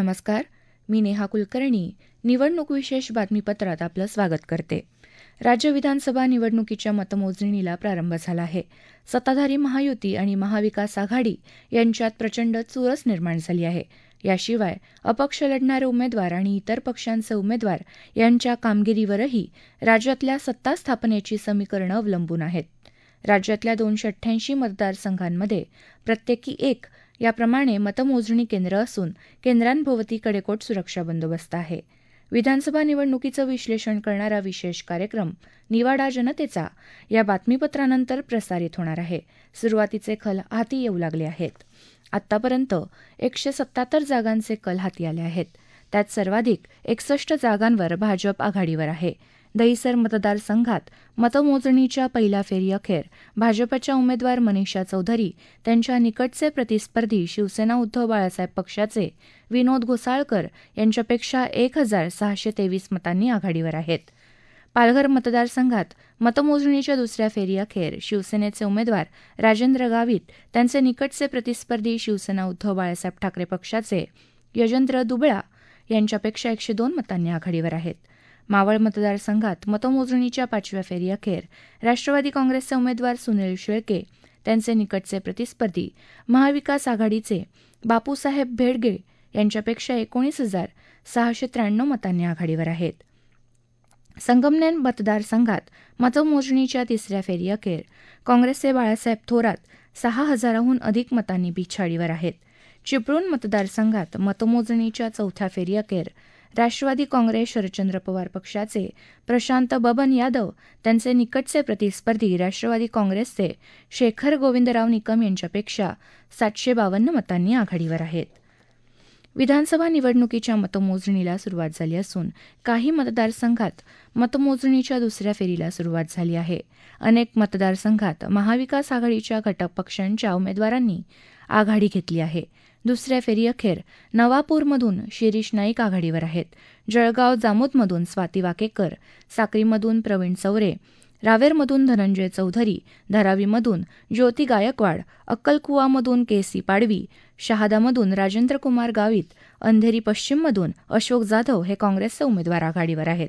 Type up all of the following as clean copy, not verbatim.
नमस्कार, मी नेहा कुलकर्णी. निवडणूक विशेष बातमीपत्रात आपलं स्वागत करते. राज्य विधानसभा निवडणुकीच्या मतमोजणीला प्रारंभ झाला आहे. सत्ताधारी महायुती आणि महाविकास आघाडी यांच्यात प्रचंड चुरस निर्माण झाली आहे. याशिवाय अपक्ष लढणारे उमेदवार आणि इतर पक्षांचे उमेदवार यांच्या कामगिरीवरही राज्यातल्या सत्ता स्थापनेची समीकरणं अवलंबून आहेत. राज्यातल्या 288 मतदारसंघांमध्ये प्रत्येकी एक याप्रमाणे मतमोजणी केंद्र असून केंद्रांभोवती कडेकोट सुरक्षा बंदोबस्त आहे. विधानसभा निवडणुकीचं विश्लेषण करणारा विशेष कार्यक्रम निवाडा जनतेचा या बातमीपत्रानंतर प्रसारित होणार आहे. सुरुवातीचे कल हाती येऊ लागले आहेत. आतापर्यंत 177 जागांचे कल हाती आले आहेत. त्यात सर्वाधिक 61 जागांवर भाजप आघाडीवर आहे. दहिसर मतदारसंघात मतमोजणीच्या पहिल्या फेरीअखेर भाजपच्या उमेदवार मनीषा चौधरी त्यांच्या निकटचे प्रतिस्पर्धी शिवसेना उद्धव बाळासाहेब पक्षाचे विनोद घोसाळकर यांच्यापेक्षा 1,623 मतांनी आघाडीवर आहेत. पालघर मतदारसंघात मतमोजणीच्या दुसऱ्या फेरीअखेर शिवसेनेचे उमेदवार राजेंद्र गावित त्यांचे निकटचे प्रतिस्पर्धी शिवसेना उद्धव बाळासाहेब ठाकरे पक्षाचे यजेंद्र दुबळा यांच्यापेक्षा 102 मतांनी आघाडीवर आहेत. मावळ मतदारसंघात मतमोजणीच्या 5व्या फेरीअखेर राष्ट्रवादी काँग्रेसचे उमेदवार सुनील शेळके त्यांचे निकटचे प्रतिस्पर्धी महाविकास आघाडीचे बापूसाहेब भेडगे यांच्यापेक्षा 19,693 मतांनी आघाडीवर आहेत. संगमनेर मतदारसंघात मतमोजणीच्या तिसऱ्या फेरीअखेर काँग्रेसचे बाळासाहेब थोरात 6,000हून अधिक मतांनी पिछाडीवर आहेत. चिपळूण मतदारसंघात मतमोजणीच्या चौथ्या फेरीअखेर राष्ट्रवादी काँग्रेस शरदचंद्र पवार पक्षाचे प्रशांत बबन यादव त्यांचे निकटचे प्रतिस्पर्धी राष्ट्रवादी काँग्रेसचे शेखर गोविंदराव निकम यांच्यापेक्षा 752 मतांनी आघाडीवर आहेत. विधानसभा निवडणुकीच्या मतमोजणीला सुरुवात झाली असून काही मतदारसंघात मतमोजणीच्या दुसऱ्या फेरीला सुरुवात झाली आहे. अनेक मतदारसंघात महाविकास आघाडीच्या घटक पक्षांच्या उमेदवारांनी आघाडी घेतली आहे. दुसऱ्या फेरीअखेर नवापूरमधून शिरीष नाईक आघाडीवर आहेत. जळगाव जामोदमधून स्वाती वाकेकर, साक्रीमधून प्रवीण चौरे, रावेरमधून धनंजय चौधरी, धारावीमधून ज्योती गायकवाड, अक्कलकुवामधून केसी पाडवी, शहादामधून राजेंद्र कुमार गावित, अंधेरी पश्चिममधून अशोक जाधव हे काँग्रेसचे उमेदवार आघाडीवर आहेत.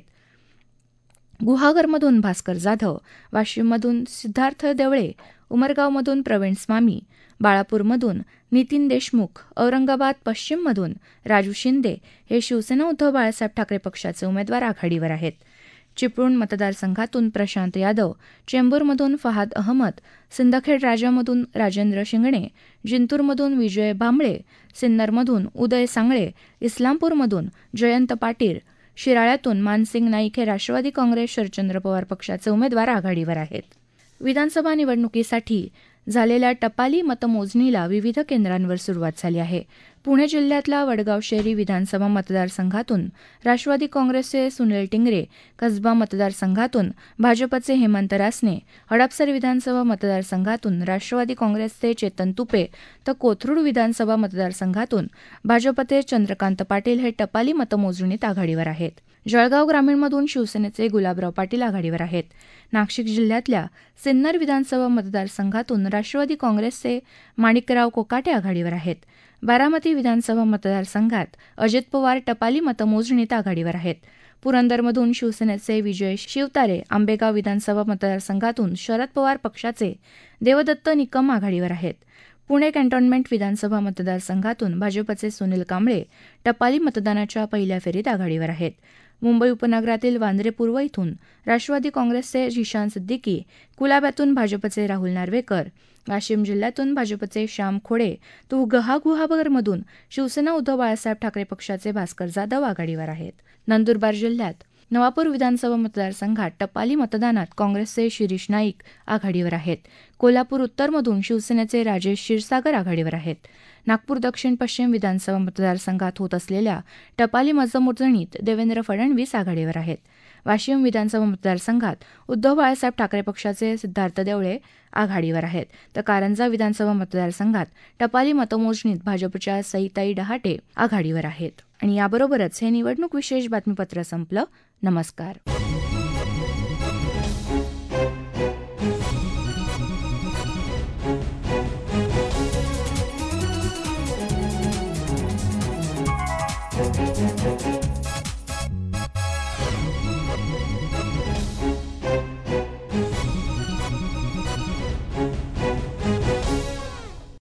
गुहागरमधून भास्कर जाधव, वाशिममधून सिद्धार्थ देवळे, उमरगावमधून प्रवीण स्वामी, बाळापूरमधून नितीन देशमुख, औरंगाबाद पश्चिममधून राजू शिंदे हे शिवसेना उद्धव बाळासाहेब ठाकरे पक्षाचे उमेदवार आघाडीवर आहेत. चिपळूण मतदारसंघातून प्रशांत यादव, चेंबूरमधून फहाद अहमद, सिंदखेड राजामधून राजेंद्र शिंगणे, जिंतूरमधून विजय भांबळे, सिन्नरमधून उदय सांगळे, इस्लामपूरमधून जयंत पाटील, शिराळ्यातून मानसिंग नाईक हे राष्ट्रवादी काँग्रेस शरदचंद्र पवार पक्षाचे उमेदवार आघाडीवर आहेत. विधानसभा निवडणुकीसाठी झालेल्या टपाली मतमोजणीला विविध केंद्रांवर सुरुवात झाली आहे. पुणे जिल्ह्यातल्या वडगाव शहरी विधानसभा मतदारसंघातून राष्ट्रवादी काँग्रेसचे सुनील टिंगरे, कसबा मतदारसंघातून भाजपचे हेमंत रासने, हडपसर विधानसभा मतदारसंघातून राष्ट्रवादी काँग्रेसचे चेतन तुपे तर कोथरूड विधानसभा मतदारसंघातून भाजपचे चंद्रकांत पाटील हे टपाली मतमोजणीत आघाडीवर आहेत. जळगाव ग्रामीणमधून शिवसेनेचे गुलाबराव पाटील आघाडीवर आहेत. नाशिक जिल्ह्यातल्या सिन्नर विधानसभा मतदारसंघातून राष्ट्रवादी काँग्रेसचे माणिकराव कोकाटे आघाडीवर आहेत. बारामती विधानसभा मतदारसंघात अजित पवार टपाली मतमोजणीत आघाडीवर आहेत. पुरंदरमधून शिवसेनेचे विजय शिवतारे, आंबेगाव विधानसभा मतदारसंघातून शरद पवार पक्षाचे देवदत्त निकम आघाडीवर आहेत. पुणे कॅन्टोन्मेंट विधानसभा मतदारसंघातून भाजपचे सुनील कांबळे टपाली मतदानाच्या पहिल्या फेरीत आघाडीवर आहेत. मुंबई उपनगरातील वांद्रे पूर्व इथून राष्ट्रवादी काँग्रेसचे झिशान सिद्दीकी, कुलाब्यातून भाजपचे राहुल नार्वेकर, वाशिम जिल्ह्यातून भाजपचे श्याम खोडे तर गुहागरमधून शिवसेना उद्धव बाळासाहेब ठाकरे पक्षाचे भास्कर जाधव आघाडीवर आहेत. नंदुरबार जिल्ह्यात नवापूर विधानसभा मतदारसंघात टपाली मतदानात काँग्रेसचे शिरीष नाईक आघाडीवर आहेत. कोल्हापूर उत्तरमधून शिवसेनेचे राजेश क्षीरसागर आघाडीवर आहेत. नागपूर दक्षिण पश्चिम विधानसभा मतदारसंघात होत असलेल्या टपाली मतमोजणीत देवेंद्र फडणवीस आघाडीवर आहेत. वाशिम विधानसभा मतदारसंघात उद्धव बाळासाहेब ठाकरे पक्षाचे सिद्धार्थ देवळे आघाडीवर आहेत. तर कारंजा विधानसभा मतदारसंघात टपाली मतमोजणीत भाजपच्या सईताई डहाटे आघाडीवर आहेत. आणि याबरोबरच हे निवडणूक विशेष बातमीपत्र संपलं. नमस्कार.